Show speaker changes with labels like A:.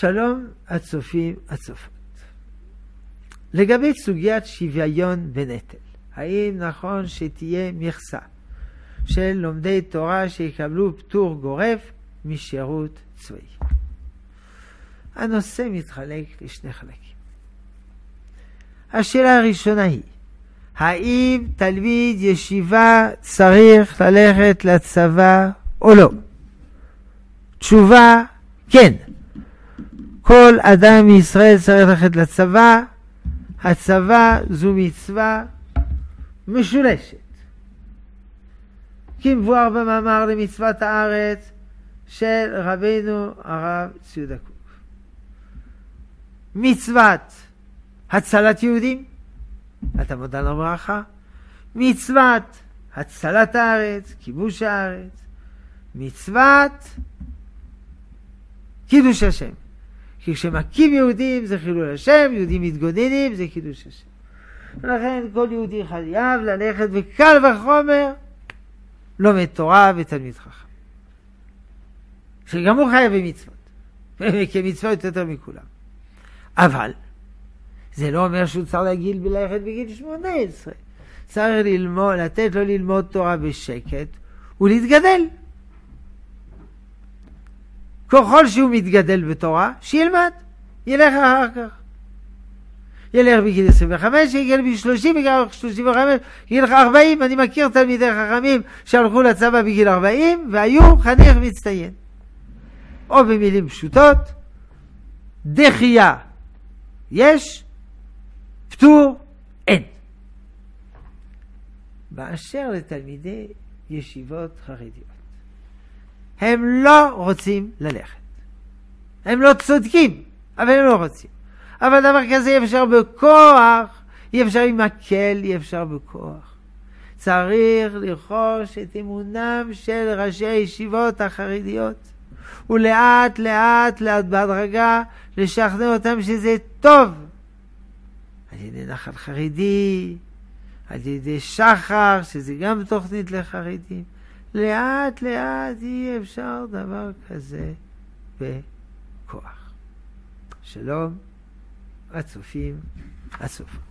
A: שלום הצופים הצופות. לגבי סוגיית שוויון בנטל, האם נכון שתהיה מכסה של לומדי תורה שיקבלו פטור גורף משירות צבאי? הנושא מתחלק לשני חלקים. השאלה הראשונה היא, האם תלמיד ישיבה צריך ללכת לצבא או לא? תשובה, כן. כל אדם מישראל צריך ללכת לצבא. הצבא זו מצווה משולשת, כמבואר במאמר למצוות הארץ של רבינו הרב ציודה קוק. מצוות הצלת יהודים, התעמוד על הברכה, מצוות הצלת הארץ, כיבוש הארץ, מצוות קידוש השם. כי כשמכים יהודים זה חילול השם, יהודים מתגוננים זה קידוש השם. ולכן כל יהודי חייב ללכת וקל וחומר לומד תורה ותלמיד חכם, שגם הוא חייב במצוות, כמצוות יותר מכולם. אבל זה לא אומר שהוא צריך ללכת בגיל 18. צריך ללמוד, לתת לו ללמוד תורה בשקט ולהתגדל. ככל שהוא מתגדל בתורה, שילמד, ילך אחר כך. ילך בגיל 25, יגיע בגיל 30, בגיל 35, ילך 40. אני מכיר תלמידי חכמים שהלכו לצבא בגיל 40 והיו חניך מצטיין. או במילים פשוטות, דחייה יש, פטור אין. באשר לתלמידי ישיבות חרדיות, הם לא רוצים ללכת. הם לא צודקים, אבל הם לא רוצים. אבל דבר כזה אי אפשר בכוח, אי אפשר עם מקל, אי אפשר בכוח. צריך לרכוש את אמונם של ראשי הישיבות החרדיות, ולאט לאט בהדרגה לשכנע אותם שזה טוב. על ידי נחל חרדי, על ידי שחר, שזה גם תוכנית לחרדים. לאט לאט אי אפשר דבר כזה בכוח. שלום הצופים הצופות.